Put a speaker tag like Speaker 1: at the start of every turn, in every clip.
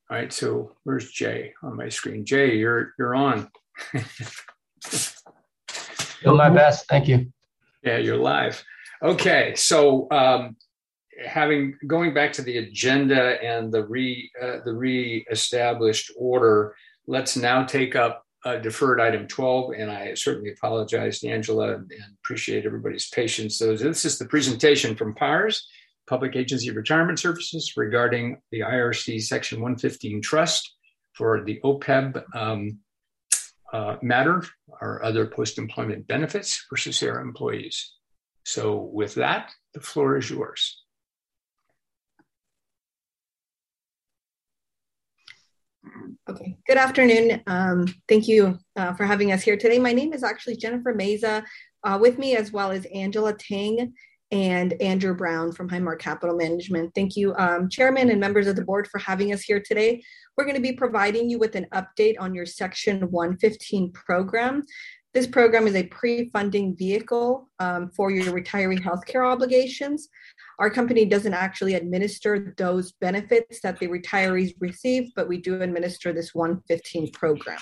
Speaker 1: All right, so where's Jay on my screen? Jay, you're on.
Speaker 2: Do my best. Thank you.
Speaker 1: Yeah, you're live. Okay, so going back to the agenda and the re-established order, let's now take up deferred item 12. And I certainly apologize to Angela and appreciate everybody's patience. So this is the presentation from PARS, Public Agency Retirement Services, regarding the IRC Section 115 trust for the OPEB matter or other post-employment benefits for CECERA employees. So with that, the floor is yours.
Speaker 3: Okay, good afternoon. Thank you for having us here today. My name is actually Jennifer Meza, with me as well as Angela Tang and Andrew Brown from Highmark Capital Management. Thank you, Chairman and members of the board, for having us here today. We're going to be providing you with an update on your Section 115 program. This program is a pre-funding vehicle for your retiree healthcare obligations. Our company doesn't actually administer those benefits that the retirees receive, but we do administer this 115 program.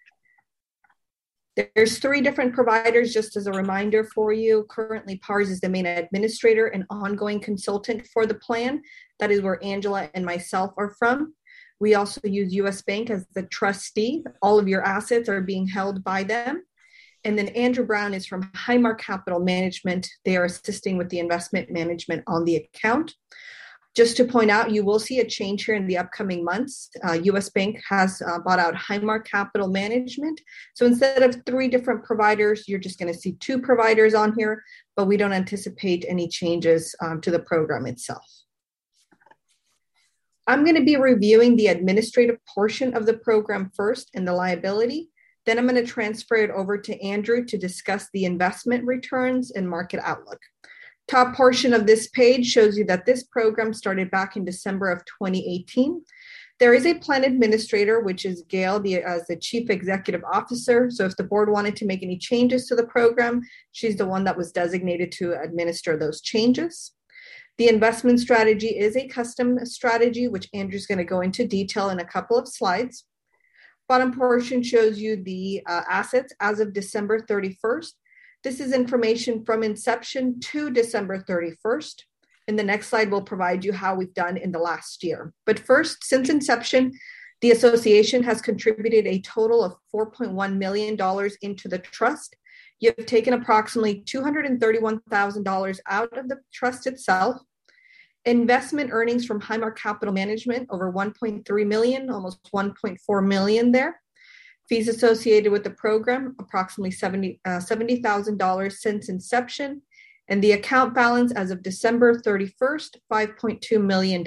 Speaker 3: There's 3 different providers, just as a reminder for you. Currently, PARS is the main administrator and ongoing consultant for the plan. That is where Angela and myself are from. We also use US Bank as the trustee. All of your assets are being held by them. And then Andrew Brown is from Highmark Capital Management. They are assisting with the investment management on the account. Just to point out, you will see a change here in the upcoming months. US Bank has bought out Highmark Capital Management. So instead of 3 different providers, you're just going to see 2 providers on here, but we don't anticipate any changes to the program itself. I'm going to be reviewing the administrative portion of the program first and the liability. Then I'm going to transfer it over to Andrew to discuss the investment returns and market outlook. Top portion of this page shows you that this program started back in December of 2018. There is a plan administrator, which is Gail as the Chief Executive Officer. So if the board wanted to make any changes to the program, she's the one that was designated to administer those changes. The investment strategy is a custom strategy, which Andrew's going to go into detail in a couple of slides. Bottom portion shows you the assets as of December 31st. This is information from inception to December 31st. And the next slide will provide you how we've done in the last year. But first, since inception, the association has contributed a total of $4.1 million into the trust. You've taken approximately $231,000 out of the trust itself. Investment earnings from Highmark Capital Management, over $1.3 million, almost $1.4 million there. Fees associated with the program, approximately $70,000 since inception. And the account balance as of December 31st, $5.2 million.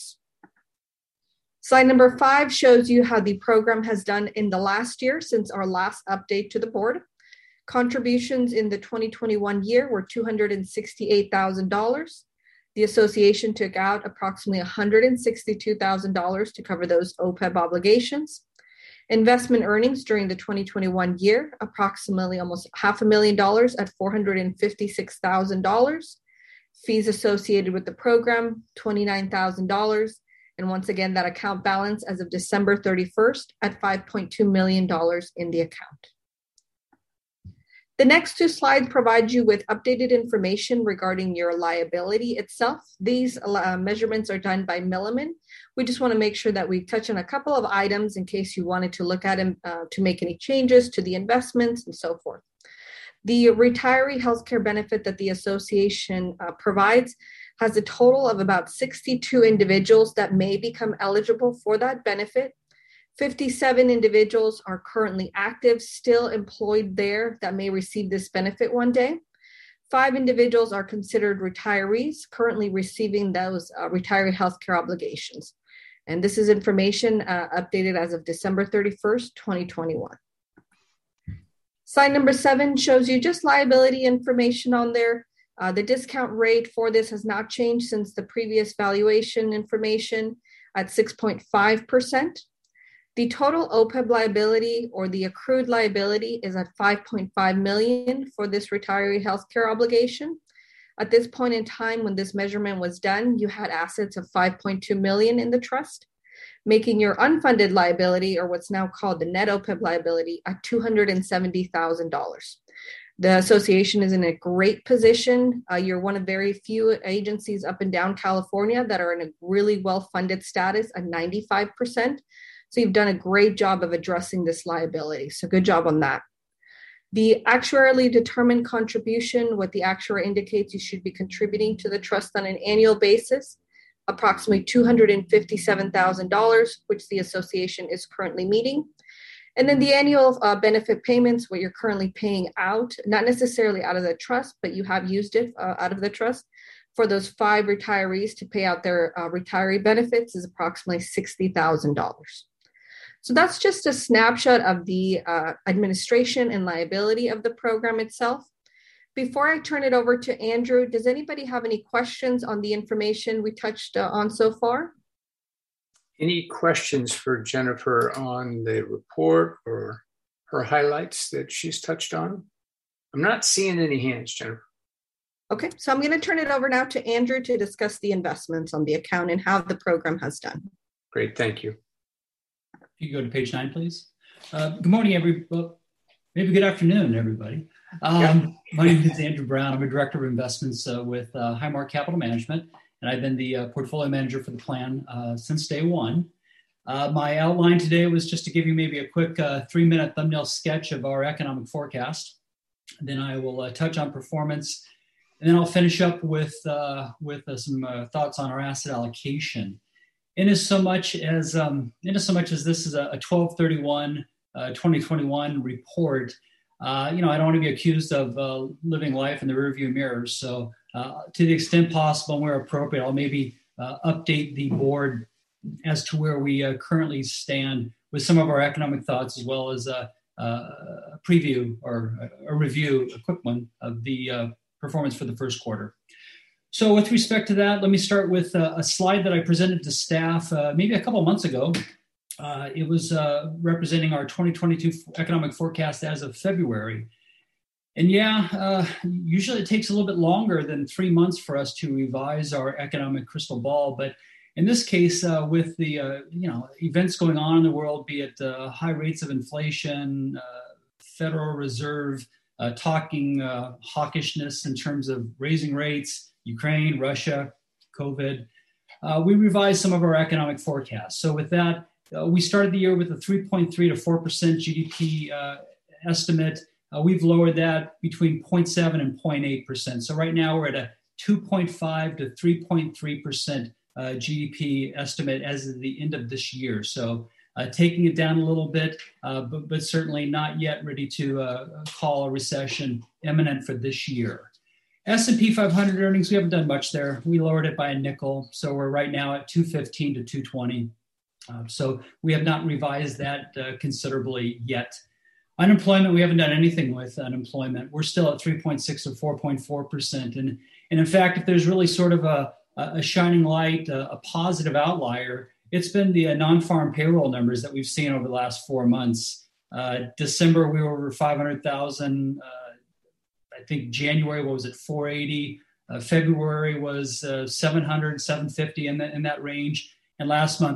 Speaker 3: Slide number 5 shows you how the program has done in the last year since our last update to the board. Contributions in the 2021 year were $268,000. The association took out approximately $162,000 to cover those OPEB obligations. Investment earnings during the 2021 year, approximately almost $500,000 at $456,000. Fees associated with the program, $29,000. And once again, that account balance as of December 31st at $5.2 million in the account. The next 2 slides provide you with updated information regarding your liability itself. These measurements are done by Milliman. We just want to make sure that we touch on a couple of items in case you wanted to look at them to make any changes to the investments and so forth. The retiree healthcare benefit that the association provides has a total of about 62 individuals that may become eligible for that benefit. 57 individuals are currently active, still employed there, that may receive this benefit one day. 5 individuals are considered retirees, currently receiving those retiree healthcare obligations. And this is information updated as of December 31st, 2021. Slide number 7 shows you just liability information on there. The discount rate for this has not changed since the previous valuation information at 6.5%. The total OPEB liability or the accrued liability is at $5.5 million for this retiree healthcare obligation. At this point in time, when this measurement was done, you had assets of $5.2 million in the trust. making your unfunded liability, or what's now called the net OPEB liability, at $270,000. The association is in a great position. You're one of very few agencies up and down California that are in a really well-funded status at 95%. So you've done a great job of addressing this liability. So good job on that. The actuarially determined contribution, what the actuary indicates you should be contributing to the trust on an annual basis, approximately $257,000, which the association is currently meeting. And then the annual benefit payments, what you're currently paying out, not necessarily out of the trust, but you have used it out of the trust for those 5 retirees to pay out their retiree benefits, is approximately $60,000. So that's just a snapshot of the administration and liability of the program itself. Before I turn it over to Andrew, does anybody have any questions on the information we touched on so far?
Speaker 1: Any questions for Jennifer on the report or her highlights that she's touched on? I'm not seeing any hands, Jennifer.
Speaker 3: Okay, so I'm going to turn it over now to Andrew to discuss the investments on the account and how the program has done.
Speaker 1: Great, thank you.
Speaker 4: If you go to page 9, please. Good morning, everybody. Maybe good afternoon, everybody. My name is Andrew Brown. I'm a director of investments with Highmark Capital Management, and I've been the portfolio manager for the plan since day one. My outline today was just to give you maybe a quick 3-minute thumbnail sketch of our economic forecast. Then I will touch on performance, and then I'll finish up with some thoughts on our asset allocation. In as much as this is a 12/31/2021 report, I don't want to be accused of living life in the rearview mirror. So to the extent possible and where appropriate, I'll maybe update the board as to where we currently stand with some of our economic thoughts, as well as a preview or a review, a quick one, of the performance for the first quarter. So with respect to that, let me start with a slide that I presented to staff maybe a couple of months ago. It was representing our 2022 economic forecast as of February. And usually it takes a little bit longer than 3 months for us to revise our economic crystal ball. But in this case, with the events going on in the world, be it high rates of inflation, Federal Reserve talking hawkishness in terms of raising rates, Ukraine, Russia, COVID, we revised some of our economic forecasts. So with that, we started the year with a 3.3 to 4% GDP estimate. We've lowered that between 0.7 and 0.8%. So right now we're at a 2.5 to 3.3% GDP estimate as of the end of this year. So taking it down a little bit, but certainly not yet ready to call a recession imminent for this year. S&P 500 earnings, we haven't done much there. We lowered it by a nickel. So we're right now at 215 to 220. So we have not revised that considerably yet. Unemployment, we haven't done anything with unemployment. We're still at 3.6 to 4.4%. And in fact, if there's really sort of a shining light, a positive outlier, it's been the non-farm payroll numbers that we've seen over the last 4 months. December, we were over 500,000. I think January, 480. February was 700, 750 in that range. And last month,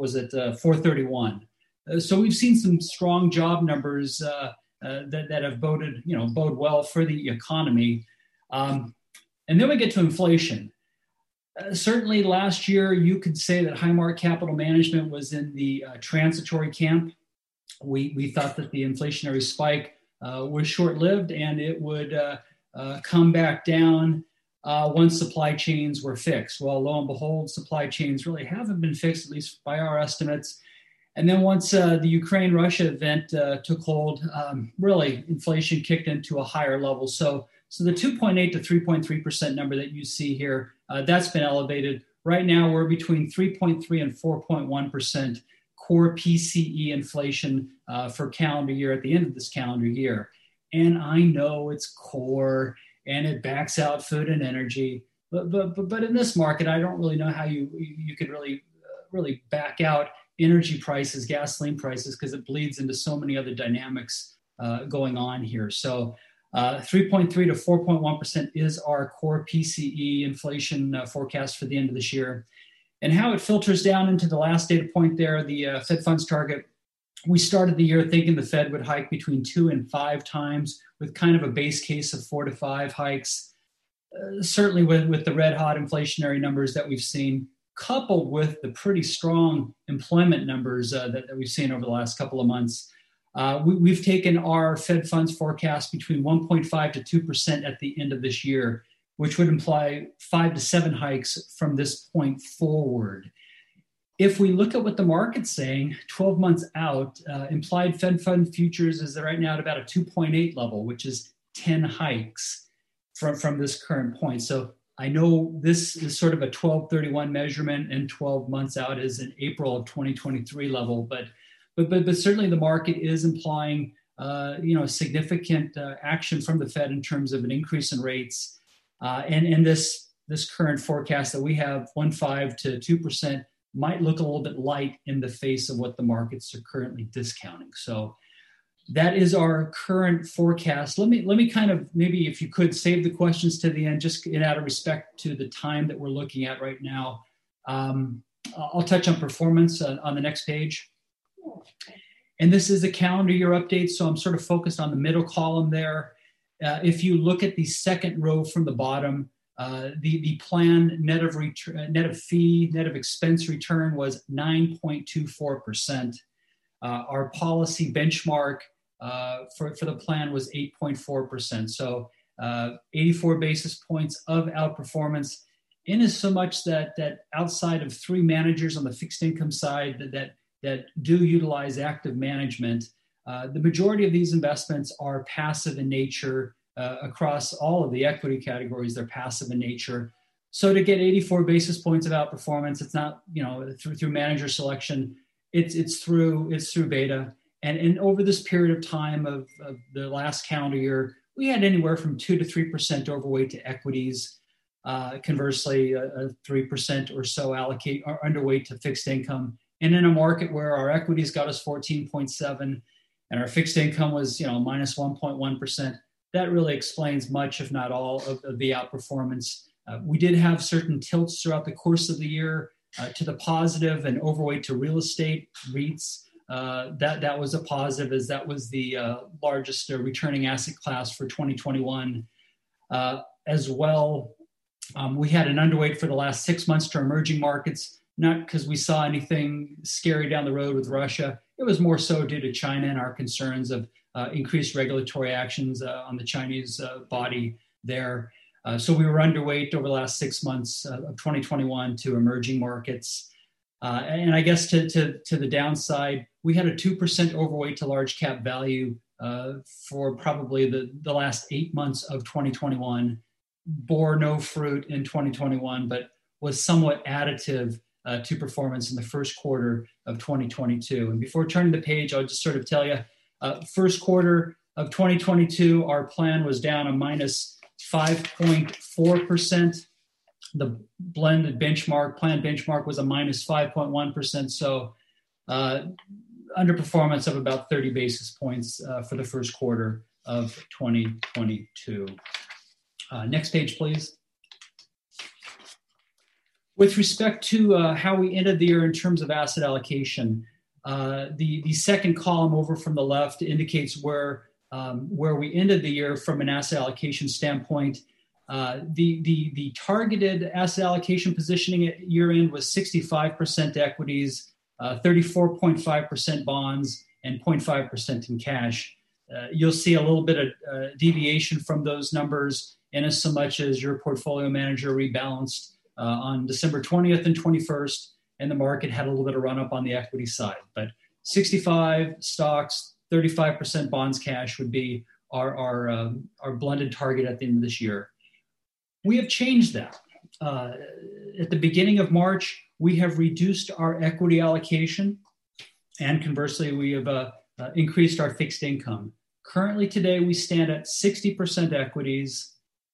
Speaker 4: 431. So we've seen some strong job numbers that have bode well for the economy. And then we get to inflation. Certainly last year, you could say that Highmark Capital Management was in the transitory camp. We thought that the inflationary spike was short-lived, and it would come back down once supply chains were fixed. Well, lo and behold, supply chains really haven't been fixed, at least by our estimates. And then once the Ukraine-Russia event took hold, really inflation kicked into a higher level. So the 2.8 to 3.3% number that you see here, that's been elevated. Right now, we're between 3.3 and 4.1% core PCE inflation for calendar year at the end of this calendar year. And I know it's core and it backs out food and energy, but in this market, I don't really know how you could really back out energy prices, gasoline prices, because it bleeds into so many other dynamics going on here. So 3.3 to 4.1% is our core PCE inflation forecast for the end of this year. And how it filters down into the last data point there, the Fed funds target. We started the year thinking the Fed would hike between 2 and 5 times with kind of a base case of 4 to 5 hikes. Certainly with the red hot inflationary numbers that we've seen, coupled with the pretty strong employment numbers that we've seen over the last couple of months, we've taken our Fed funds forecast between 1.5 to 2% at the end of this year, which would imply 5 to 7 hikes from this point forward. If we look at what the market's saying, 12 months out, implied Fed fund futures is right now at about a 2.8 level, which is 10 hikes from this current point. So I know this is sort of a 12/31 measurement, and 12 months out is an April of 2023 level, but certainly the market is implying significant action from the Fed in terms of an increase in rates, and this current forecast that we have, 1.5 to 2%, might look a little bit light in the face of what the markets are currently discounting. So that is our current forecast. Let me kind of, maybe if you could save the questions to the end, just out of respect to the time that we're looking at right now. I'll touch on performance on the next page. And this is a calendar year update, so I'm sort of focused on the middle column there. If you look at the second row from the bottom, the plan net of fee, net of expense return was 9.24%. Our policy benchmark for the plan was 8.4%. So 84 basis points of outperformance, in as so much that outside of 3 managers on the fixed income side that do utilize active management, the majority of these investments are passive in nature. Across all of the equity categories, they're passive in nature. So to get 84 basis points of outperformance, it's not through manager selection. It's through beta. And over this period of time of the last calendar year, we had anywhere from 2 to 3% overweight to equities. Conversely, 3% or so allocate or underweight to fixed income. And in a market where our equities got us 14.7 and our fixed income was minus 1.1%, that really explains much, if not all, of the outperformance. We did have certain tilts throughout the course of the year to the positive and overweight to real estate REITs. That was a positive, as that was the largest returning asset class for 2021. As well, we had an underweight for the last 6 months to emerging markets, not because we saw anything scary down the road with Russia. It was more so due to China and our concerns of increased regulatory actions on the Chinese body there. So we were underweight over the last 6 months of 2021 to emerging markets. And I guess to the downside, we had a 2% overweight to large cap value for probably the last 8 months of 2021. Bore no fruit in 2021, but was somewhat additive to performance in the first quarter of 2022. And before turning the page, I'll just sort of tell you, first quarter of 2022, our plan was down a minus 5.4%. The blended planned benchmark was a minus 5.1%. So underperformance of about 30 basis points for the first quarter of 2022. Next page, please. With respect to how we ended the year in terms of asset allocation, the second column over from the left indicates where we ended the year from an asset allocation standpoint. The targeted asset allocation positioning at year end was 65% equities, 34.5% bonds, and 0.5% in cash. You'll see a little bit of deviation from those numbers, in as so much as your portfolio manager rebalanced on December 20th and 21st, and the market had a little bit of run up on the equity side. But 65 stocks, 35% bonds, cash would be our blended target at the end of this year. We have changed that. At the beginning of March, we have reduced our equity allocation, and conversely, we have increased our fixed income. Currently today, we stand at 60% equities,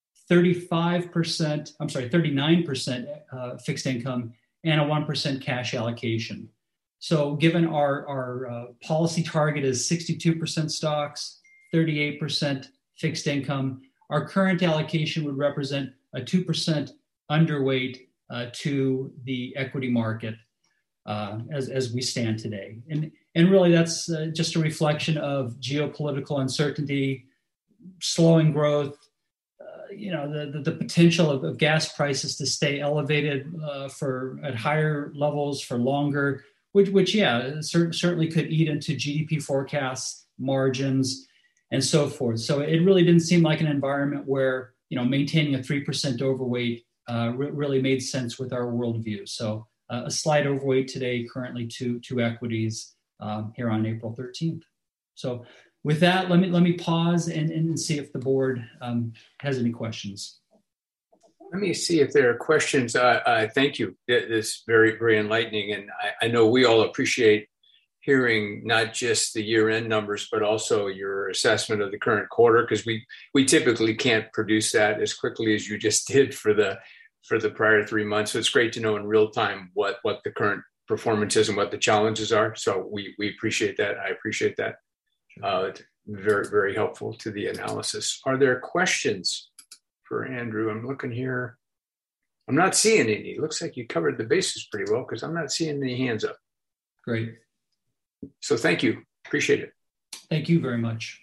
Speaker 4: 39% fixed income, and a 1% cash allocation. So given our policy target is 62% stocks, 38% fixed income, our current allocation would represent a 2% underweight to the equity market as we stand today. And really that's just a reflection of geopolitical uncertainty, slowing growth, the potential of gas prices to stay elevated at higher levels for longer, which certainly could eat into GDP forecasts, margins, and so forth. So it really didn't seem like an environment where maintaining a 3% overweight really made sense with our worldview. So a slight overweight today, currently to equities here on April 13th. So with that, let me pause and see if the board has any questions.
Speaker 1: Let me see if there are questions. Thank you. This is very, very enlightening. And I know we all appreciate hearing not just the year-end numbers, but also your assessment of the current quarter, because we typically can't produce that as quickly as you just did for the prior 3 months. So it's great to know in real time what the current performance is and what the challenges are. So we appreciate that. I appreciate that. Very, very helpful to the analysis. Are there questions for Andrew? I'm looking here. I'm not seeing any. It looks like you covered the bases pretty well because I'm not seeing any hands up.
Speaker 4: Great.
Speaker 1: So thank you. Appreciate it.
Speaker 4: Thank you very much.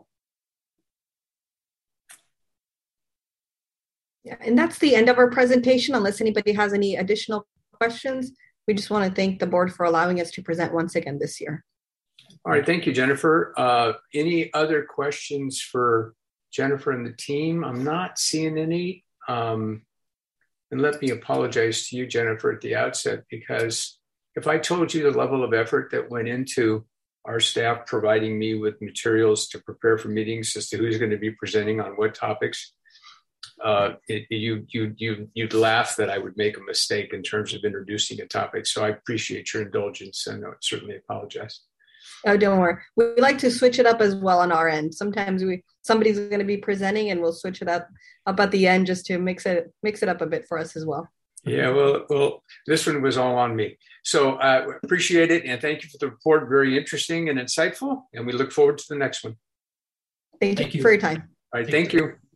Speaker 3: Yeah, and that's the end of our presentation. Unless anybody has any additional questions, we just want to thank the board for allowing us to present once again this year.
Speaker 1: All right. Thank you, Jennifer. Any other questions for Jennifer and the team? I'm not seeing any. And let me apologize to you, Jennifer, at the outset, because if I told you the level of effort that went into our staff providing me with materials to prepare for meetings as to who's going to be presenting on what topics, you'd laugh that I would make a mistake in terms of introducing a topic. So I appreciate your indulgence and I certainly apologize.
Speaker 3: Oh, don't worry. We like to switch it up as well on our end. Sometimes somebody's going to be presenting and we'll switch it up at the end just to mix it up a bit for us as well.
Speaker 1: Yeah, well, this one was all on me. So I appreciate it. And thank you for the report. Very interesting and insightful. And we look forward to the next one.
Speaker 3: Thank you for your time.
Speaker 1: All right. Thank you.